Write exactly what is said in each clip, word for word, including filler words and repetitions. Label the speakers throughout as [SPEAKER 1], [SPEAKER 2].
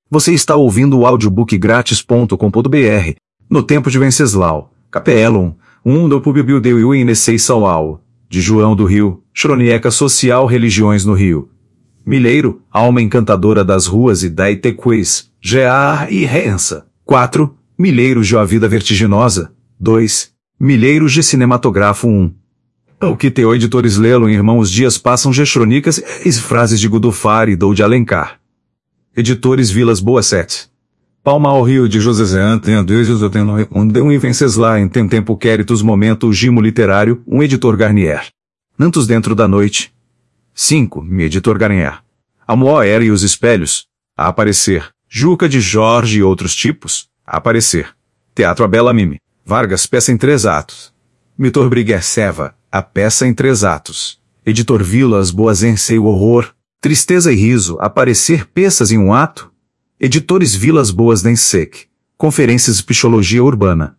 [SPEAKER 1] Você está ouvindo o audiobook grátis ponto com ponto br. No tempo de Venceslau, Capelum, um do Publibil de Uinesei Saual, de João do Rio, Chronieca Social Religiões no Rio. Milheiro, alma encantadora das ruas e da Itequês, Gear e Rensa. quatro. Milheiros de A Vida Vertiginosa. dois. Milheiros de Cinematográfico um. O que teu editores lê-lo em Irmão os dias passam G crônicas e frases de Godofar e Dou de Alencar. Editores Vilas Boas sete. Palma ao Rio de José Zé tem Deus eu tenho onde um Venceslau em tem tempo queritos momento gimo literário, um editor Garnier. Nantos dentro da noite. cinco. Mi editor Garnier. A Moer e os espelhos. A aparecer. Juca de Jorge e outros tipos. A aparecer. Teatro Abela Mime. Vargas peça em três atos. Mitor Briguer Seva. A peça em três atos. Editor Vilas Boas Ensei o horror. Tristeza e riso, aparecer peças em um ato. Editores Vilas Boas Densec. Conferências Psicologia Urbana.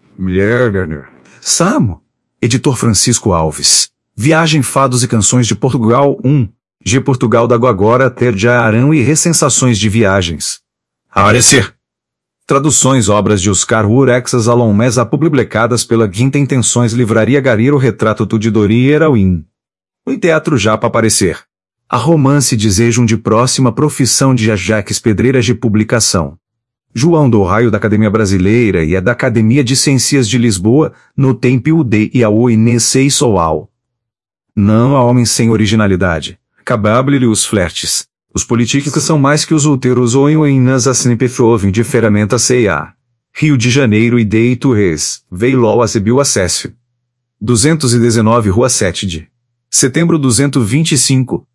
[SPEAKER 1] Samo. Editor Francisco Alves. Viagem Fados e Canções de Portugal um. G Portugal da Agora Ter de Arão e Recensações de Viagens. Aparecer. Traduções obras de Oscar Urexas Alon Mesa publicadas pela Quinta Intenções Livraria Gariro Retrato Tudidori Erauim. O Teatro Japa Aparecer. A romance Desejam de Próxima Profissão de Ajax Pedreiras de Publicação. João do Raio da Academia Brasileira e a da Academia de Ciências de Lisboa, no Tempo de e a Uinesei Soal. Não há homens sem originalidade. Cabable os flertes. Os políticos são mais que os úteros ou em nas assinipefovem de ferramenta C A. Rio de Janeiro e de Iturres, Veilol Acebil Acécio. duzentos e dezenove Rua sete de Setembro duzentos e vinte e cinco.